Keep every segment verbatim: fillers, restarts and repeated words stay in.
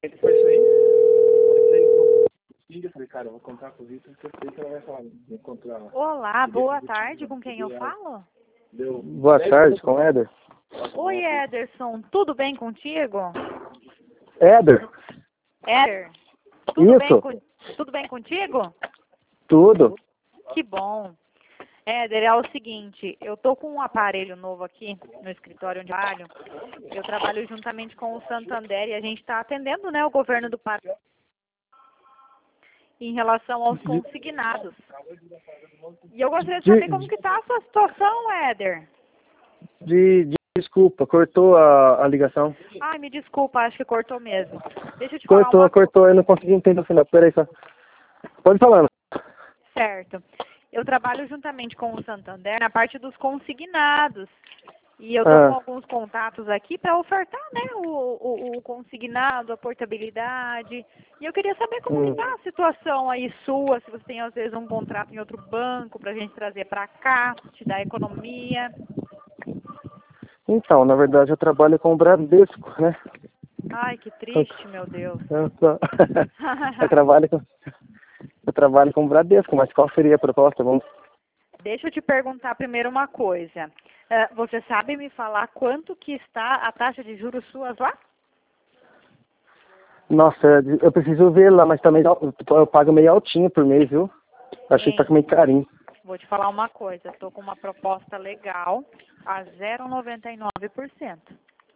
Ele foi isso aí. Foi isso aí. Eu falei, cara, eu vou contar com o Vitor, porque eu sei que ela vai falar. Encontrar. Olá, boa tarde, com quem eu falo? Deu. Boa tarde, com o Éder. Oi, Ederson, tudo bem contigo? Éder? Éder, tudo bem, Isso. com- tudo bem contigo? Tudo. Que bom. Éder, é o seguinte, eu tô com um aparelho novo aqui no escritório onde eu trabalho. Eu trabalho juntamente com o Santander e a gente está atendendo, né, o governo do Paraná em relação aos consignados. E eu gostaria de saber como que está a sua situação, Éder. De, de- desculpa, cortou a, a ligação. Ai, me desculpa, acho que cortou mesmo. Deixa eu te falar Cortou, uma coisa. cortou, eu não consegui entender o final. Peraí só. Pode falando. Certo. Eu trabalho juntamente com o Santander na parte dos consignados. E eu estou Ah. com alguns contatos aqui para ofertar, né, o, o, o consignado, a portabilidade. E eu queria saber como Hum. está a situação aí sua, se você tem às vezes um contrato em outro banco para a gente trazer para cá, te dar economia. Então, na verdade, eu trabalho com o Bradesco, né? Ai, que triste, meu Deus. Eu, só- eu trabalho com eu trabalho com o Bradesco, mas qual seria a proposta? Vamos... Deixa eu te perguntar primeiro uma coisa. Eh, você sabe me falar quanto que está a taxa de juros suas lá? Nossa, eu preciso ver lá, mas também eu pago meio altinho por mês, viu? Achei que tá Hein? com meio carinho. Vou te falar uma coisa. Estou com uma proposta legal a zero vírgula noventa e nove por cento.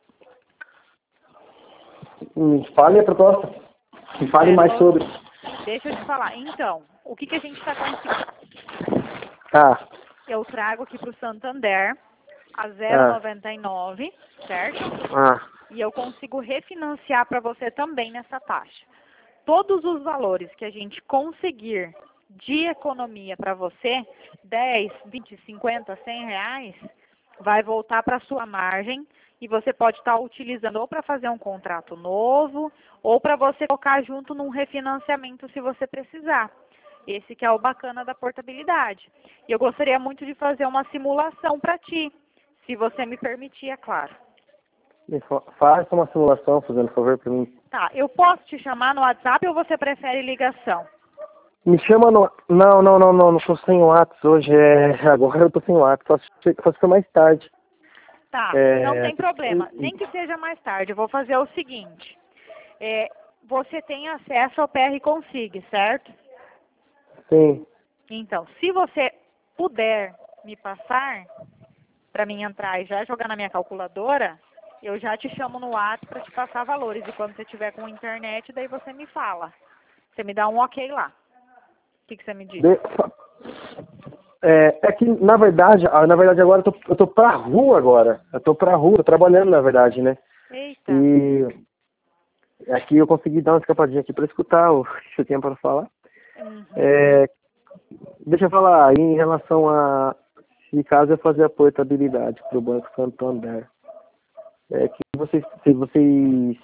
Me fale a proposta. Me fale É, mais vou- sobre. Deixa eu te falar. Então, o que, que a gente está conseguindo? Ah, Eu trago aqui para o Santander a zero vírgula noventa e nove, certo? ah, E eu consigo refinanciar para você também nessa taxa. Todos os valores que a gente conseguir de economia para você, dez, vinte, cinquenta, cem reais, vai voltar para a sua margem e você pode estar utilizando ou para fazer um contrato novo ou para você colocar junto num refinanciamento se você precisar. Esse que é o bacana da portabilidade. E eu gostaria muito de fazer uma simulação para ti, se você me permitir, é claro. me fa- faça uma simulação, fazendo favor pra mim. Tá, eu posso te chamar no WhatsApp ou você prefere ligação? Me chama no... Não, não, não, não, não tô sem o WhatsApp hoje, é... Agora eu tô sem o WhatsApp, só se só se for mais tarde. Tá, É, não tem problema. Nem que seja mais tarde. Eu vou fazer o seguinte. É, você tem acesso ao P R Consig, certo? Sim. Então, se você puder me passar, para mim entrar e já jogar na minha calculadora, eu já te chamo no WhatsApp para te passar valores. E quando você tiver com internet, daí você me fala. Você me dá um ok lá. O que, que você me diz? De- É, é que, na verdade, ah, na verdade agora eu tô, eu tô pra rua agora. Eu tô pra rua, tô trabalhando, na verdade, né? Eita. E aqui eu consegui dar uma escapadinha aqui pra escutar o que eu tinha pra falar. Uhum. É, deixa eu falar, em relação a se caso eu fazer a portabilidade pro Banco Santander, é que vocês, se vocês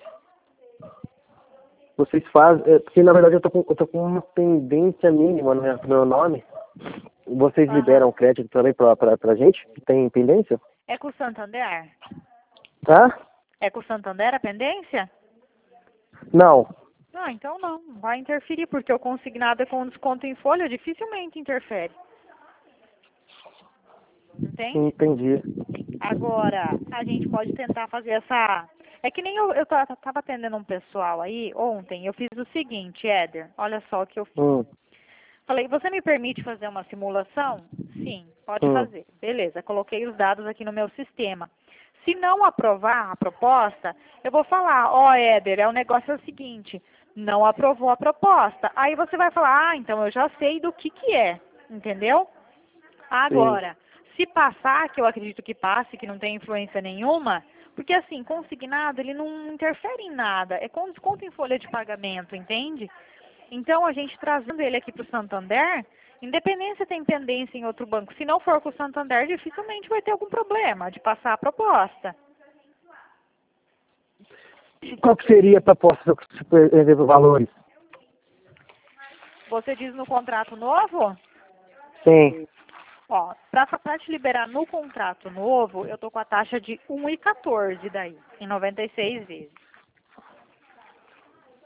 vocês fazem, é, porque na verdade eu tô com, eu tô com uma pendência mínima no meu, no meu nome. Vocês Aham. liberam crédito também pra, pra, pra gente que tem pendência? É com o Santander? Tá? É com o Santander a pendência? Não. Ah, então não. Não vai interferir, porque o consignado é com desconto em folha, dificilmente interfere. Entende? Entendi. Agora, a gente pode tentar fazer essa... É que nem eu, eu ta- tava atendendo um pessoal aí ontem, eu fiz o seguinte, Éder, olha só o que eu fiz. Hum, Falei, você me permite fazer uma simulação? Sim, pode hum. fazer. Beleza, coloquei os dados aqui no meu sistema. Se não aprovar a proposta, eu vou falar, ó, Éder, é o negócio é o seguinte, não aprovou a proposta. Aí você vai falar, ah, então eu já sei do que que é, entendeu? Agora, se passar, que eu acredito que passe, que não tem influência nenhuma, porque assim, consignado, ele não interfere em nada, é com desconto em folha de pagamento, entende? Então, a gente trazendo ele aqui para o Santander, independente se tem pendência em outro banco, se não for com o Santander, dificilmente vai ter algum problema de passar a proposta. Qual que seria a proposta, por exemplo, valores? Você diz no contrato novo? Sim. Ó, para te liberar no contrato novo, eu tô com a taxa de um vírgula quatorze daí, em noventa e seis vezes.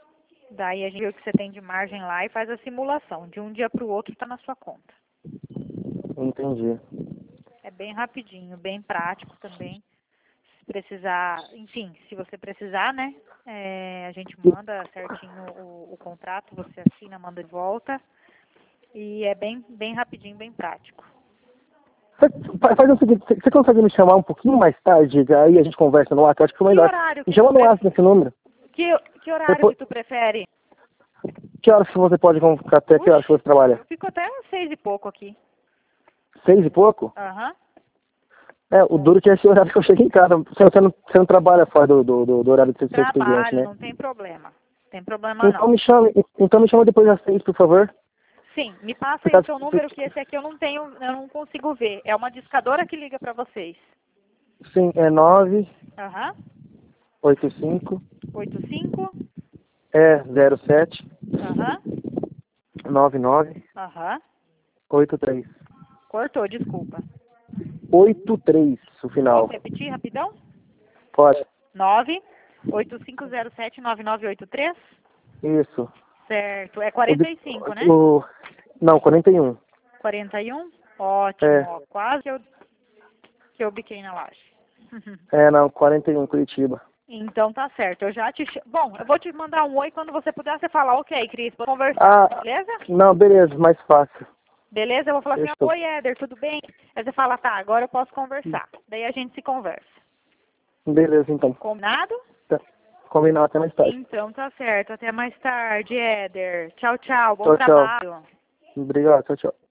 Daí a gente vê o que você tem de margem lá e faz a simulação. De um dia para o outro está na sua conta. Entendi. É bem rapidinho, bem prático também. Se precisar, enfim, se você precisar, né? é, a gente manda certinho o, o contrato, você assina, manda de volta. E é bem, bem rapidinho, bem prático. Fa- Faz o seguinte, você você consegue me chamar um pouquinho mais tarde? Aí a gente conversa no WhatsApp, acho que foi Que melhor. horário Me que chama tu no prefere? WhatsApp nesse número. Que, que horário Depois- que tu prefere? Que horas que você pode ficar até que horas que você trabalha? Eu fico até umas seis e pouco aqui. Seis e pouco? Aham. É, o duro que é esse horário que eu chego em casa. Você, você, não, você não trabalha fora do, do, do, do horário do seu seu expediente, Trabalho, né? não tem problema. Tem problema Então não. me chame, então me chama depois das seis, por favor. Sim, me passa Por aí o causa- seu número, que esse aqui eu não tenho, eu não consigo ver. É uma discadora que liga pra vocês. Sim, é nove Aham. oito cinco oito cinco. é zero sete Aham. nove nove Aham. oito três. Cortou, desculpa. oito três o final. Posso repetir rapidão? Pode. nove oito cinco zero sete nove nove oito três. Isso. Certo. É O quarenta de- e cinco, né? o- não, quarenta e um. quarenta e um? Ótimo, É. ó, quase que eu, que eu biquei na laje. É, não, quarenta e um, Curitiba. Então tá certo, eu já te... ch- Bom, eu vou te mandar um oi, quando você puder, você fala, ok, Cris, vou conversar, Ah, beleza? não, beleza, mais fácil. Beleza? Eu vou falar assim, Fechou. oi, Éder, tudo bem? Aí você fala, tá, agora eu posso conversar. Daí a gente se conversa. Beleza, então. Combinado? Tá. Combinado, até mais tarde. Então tá certo, até mais tarde, Éder. Tchau, tchau, bom Tchau, tchau. trabalho. Obrigado, tchau, tchau.